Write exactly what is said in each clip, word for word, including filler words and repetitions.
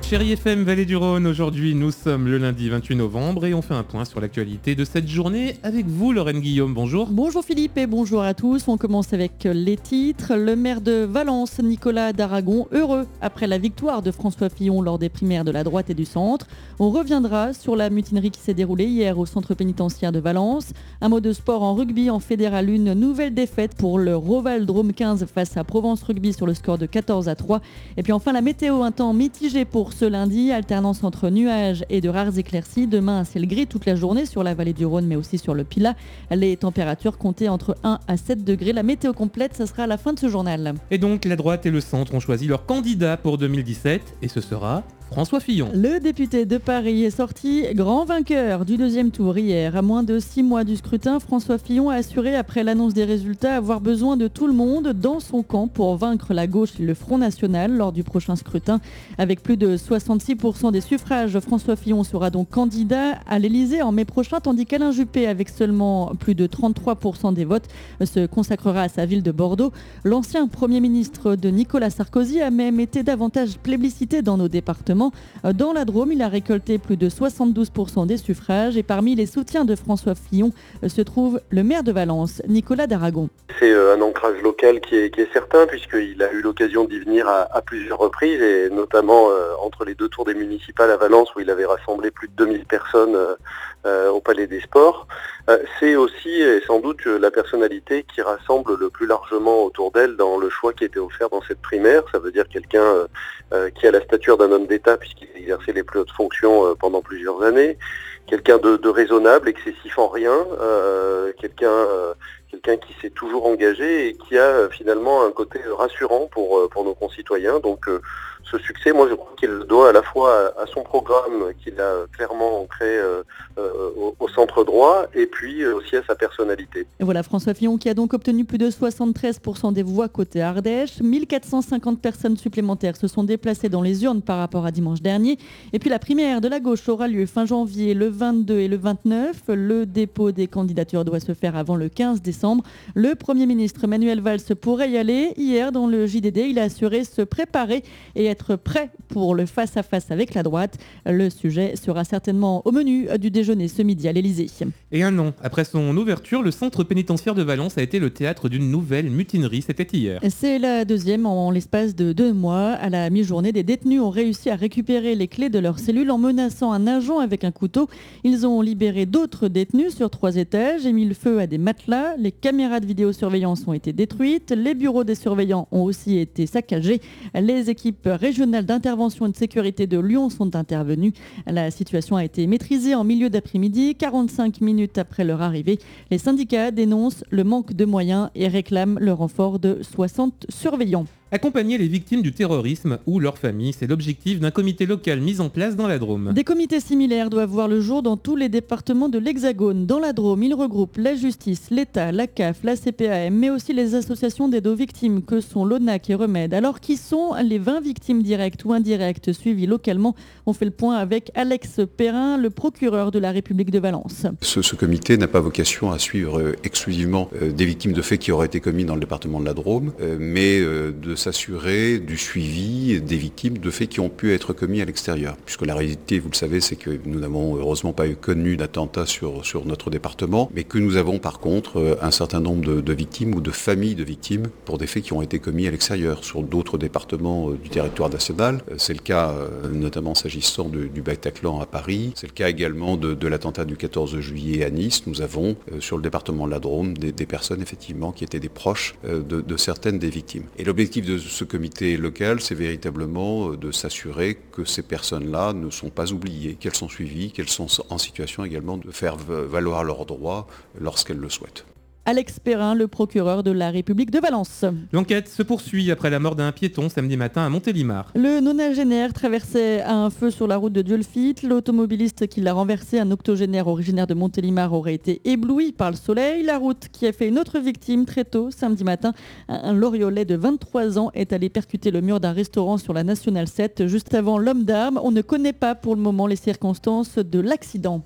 Chérie F M Vallée du Rhône, aujourd'hui nous sommes le lundi vingt-huit novembre et on fait un point sur l'actualité de cette journée avec vous Lorraine Guillaume, bonjour. Bonjour Philippe et bonjour à tous, on commence avec les titres. Le maire de Valence, Nicolas d'Aragon, heureux après la victoire de François Fillon lors des primaires de la droite et du centre. On reviendra sur la mutinerie qui s'est déroulée hier au centre pénitentiaire de Valence. Un mot de sport en rugby en fédéral, une nouvelle défaite pour le Roval Drôme quinze face à Provence Rugby sur le score de quatorze à trois. Et puis enfin la météo, un temps mitigé pour ce lundi, alternance entre nuages et de rares éclaircies. Demain, un ciel gris toute la journée sur la vallée du Rhône, mais aussi sur le Pilat. Les températures comptées entre un à sept degrés. La météo complète, ça sera à la fin de ce journal. Et donc, la droite et le centre ont choisi leur candidat pour deux mille dix-sept, et ce sera François Fillon. Le député de Paris est sorti grand vainqueur du deuxième tour hier. À moins de six mois du scrutin, François Fillon a assuré, après l'annonce des résultats, avoir besoin de tout le monde dans son camp pour vaincre la gauche et le Front National lors du prochain scrutin. Avec plus de soixante-six pour cent des suffrages, François Fillon sera donc candidat à l'Elysée en mai prochain, tandis qu'Alain Juppé, avec seulement plus de trente-trois pour cent des votes, se consacrera à sa ville de Bordeaux. L'ancien Premier ministre de Nicolas Sarkozy a même été davantage plébiscité dans nos départements. Dans la Drôme, il a récolté plus de soixante-douze pour cent des suffrages et parmi les soutiens de François Fillon se trouve le maire de Valence, Nicolas d'Aragon. C'est un ancrage local qui est, qui est certain puisqu'il a eu l'occasion d'y venir à, à plusieurs reprises et notamment euh, entre les deux tours des municipales à Valence où il avait rassemblé plus de deux mille personnes euh, euh, au Palais des Sports. Euh, c'est aussi et sans doute la personnalité qui rassemble le plus largement autour d'elle dans le choix qui était offert dans cette primaire. Ça veut dire quelqu'un euh, euh, qui a la stature d'un homme d'État puisqu'il a exercé les plus hautes fonctions euh, pendant plusieurs années, quelqu'un de, de raisonnable, excessif en rien, euh, quelqu'un euh, quelqu'un qui s'est toujours engagé et qui a euh, finalement un côté rassurant pour, euh, pour nos concitoyens. Donc euh, ce succès, moi je crois qu'il le doit à la fois à, à son programme qu'il a clairement ancré euh, euh, au, au centre droit et puis euh, aussi à sa personnalité. Et voilà François Fillon qui a donc obtenu plus de soixante-treize pour cent des voix côté Ardèche. mille quatre cent cinquante personnes supplémentaires se sont déplacées dans les urnes par rapport à dimanche dernier. Et puis la primaire de la gauche aura lieu fin janvier, le vingt-deux et le vingt-neuf. Le dépôt des candidatures doit se faire avant le quinze décembre. Le Premier ministre Manuel Valls pourrait y aller. Hier, dans le J D D, il a assuré se préparer et être prêt pour le face-à-face avec la droite. Le sujet sera certainement au menu du déjeuner ce midi à l'Elysée. Et un an après son ouverture, le centre pénitentiaire de Valence a été le théâtre d'une nouvelle mutinerie. C'était hier. C'est la deuxième en l'espace de deux mois. À la mi-journée, des détenus ont réussi à récupérer les clés de leur cellule en menaçant un agent avec un couteau. Ils ont libéré d'autres détenus sur trois étages et mis le feu à des matelas. Les caméras de vidéosurveillance ont été détruites. Les bureaux des surveillants ont aussi été saccagés. Les équipes régionales d'intervention et de sécurité de Lyon sont intervenues. La situation a été maîtrisée en milieu d'après-midi, quarante-cinq minutes après leur arrivée. Les syndicats dénoncent le manque de moyens et réclament le renfort de soixante surveillants. Accompagner les victimes du terrorisme ou leurs familles, c'est l'objectif d'un comité local mis en place dans la Drôme. Des comités similaires doivent voir le jour dans tous les départements de l'Hexagone. Dans la Drôme, ils regroupent la justice, l'État, la C A F, la C P A M, mais aussi les associations d'aide aux victimes que sont l'O N A C et Remède. Alors, qui sont les vingt victimes directes ou indirectes suivies localement? On fait le point avec Alex Perrin, le procureur de la République de Valence. Ce, ce comité n'a pas vocation à suivre euh, exclusivement euh, des victimes de faits qui auraient été commis dans le département de la Drôme, euh, mais euh, de s'assurer du suivi des victimes de faits qui ont pu être commis à l'extérieur. Puisque la réalité, vous le savez, c'est que nous n'avons heureusement pas eu connu d'attentats sur, sur notre département, mais que nous avons par contre un certain nombre de, de victimes ou de familles de victimes pour des faits qui ont été commis à l'extérieur, sur d'autres départements du territoire national. C'est le cas notamment s'agissant de, du Bataclan à Paris, c'est le cas également de, de l'attentat du quatorze juillet à Nice. Nous avons sur le département de la Drôme des, des personnes effectivement qui étaient des proches de, de certaines des victimes. Et l'objectif de ce comité local, c'est véritablement de s'assurer que ces personnes-là ne sont pas oubliées, qu'elles sont suivies, qu'elles sont en situation également de faire valoir leurs droits lorsqu'elles le souhaitent. Alex Perrin, le procureur de la République de Valence. L'enquête se poursuit après la mort d'un piéton samedi matin à Montélimar. Le nonagénaire traversait un feu sur la route de Dieulefit. L'automobiliste qui l'a renversé, un octogénaire originaire de Montélimar, aurait été ébloui par le soleil. La route qui a fait une autre victime très tôt, samedi matin. Un Loriolais de vingt-trois ans est allé percuter le mur d'un restaurant sur la Nationale sept juste avant l'homme d'armes. On ne connaît pas pour le moment les circonstances de l'accident.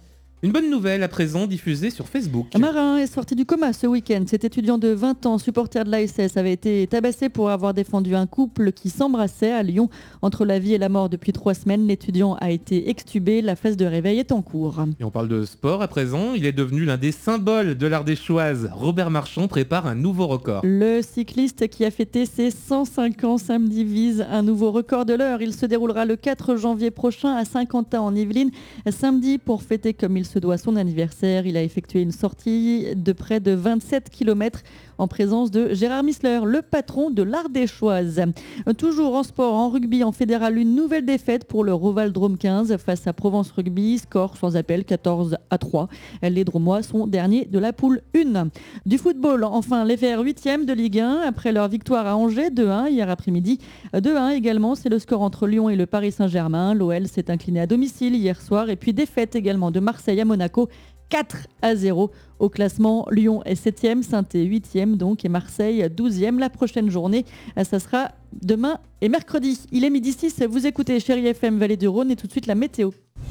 Une bonne nouvelle à présent diffusée sur Facebook. Un marin est sorti du coma ce week-end. Cet étudiant de vingt ans, supporter de l'A S S, avait été tabassé pour avoir défendu un couple qui s'embrassait à Lyon. Entre la vie et la mort depuis trois semaines, l'étudiant a été extubé. La phase de réveil est en cours. Et on parle de sport à présent. Il est devenu l'un des symboles de l'Ardéchoise. Robert Marchand prépare un nouveau record. Le cycliste qui a fêté ses cent cinq ans samedi vise un nouveau record de l'heure. Il se déroulera le quatre janvier prochain à Saint-Quentin en Yvelines. Samedi, pour fêter comme il se doit son anniversaire, il a effectué une sortie de près de vingt-sept kilomètres en présence de Gérard Missler, le patron de l'Ardéchoise. Toujours en sport, en rugby, en fédéral, une nouvelle défaite pour le Roval Drôme quinze face à Provence Rugby, score sans appel quatorze à trois. Les Drômois sont derniers de la poule un. Du football, enfin, les Verts huitième de Ligue un après leur victoire à Angers deux un hier après-midi. deux un également, c'est le score entre Lyon et le Paris Saint-Germain. L'O L s'est incliné à domicile hier soir et puis défaite également de Marseille à Monaco. quatre à zéro. Au classement, Lyon est septième, Saint-Étienne huitième donc, et Marseille douzième. La prochaine journée, ça sera demain et mercredi. Il est midi six, vous écoutez Chérie F M Vallée du Rhône et tout de suite la météo.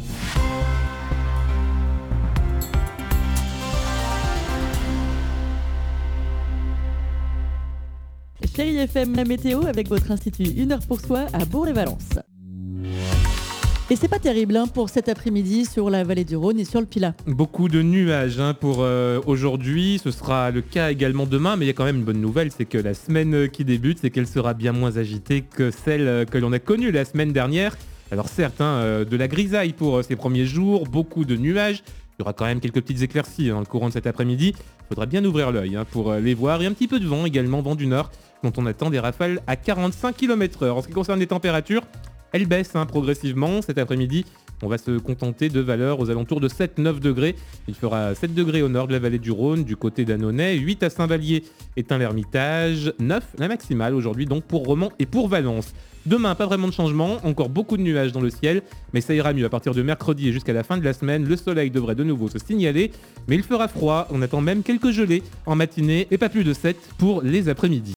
Chérie F M, la météo avec votre institut Une heure pour soi à Bourg-les-Valences. Et c'est pas terrible hein, pour cet après-midi sur la vallée du Rhône et sur le Pilat. Beaucoup de nuages hein, pour euh, aujourd'hui, ce sera le cas également demain, mais il y a quand même une bonne nouvelle, c'est que la semaine qui débute, c'est qu'elle sera bien moins agitée que celle que l'on a connue la semaine dernière. Alors certes, hein, euh, de la grisaille pour euh, ces premiers jours, beaucoup de nuages, il y aura quand même quelques petites éclaircies hein, dans le courant de cet après-midi. Il faudra bien ouvrir l'œil hein, pour euh, les voir, et un petit peu de vent également, vent du nord, dont on attend des rafales à quarante-cinq kilomètres heure. En ce qui concerne les températures, elles baissent hein, progressivement cet après-midi. On va se contenter de valeurs aux alentours de sept à neuf degrés. Il fera sept degrés au nord de la vallée du Rhône, du côté d'Annonay, huit à Saint-Vallier, Étain-l'Hermitage, neuf la maximale aujourd'hui donc pour Romans et pour Valence. Demain, pas vraiment de changement, encore beaucoup de nuages dans le ciel, mais ça ira mieux à partir de mercredi et jusqu'à la fin de la semaine. Le soleil devrait de nouveau se signaler, mais il fera froid. On attend même quelques gelées en matinée et pas plus de sept pour les après-midi.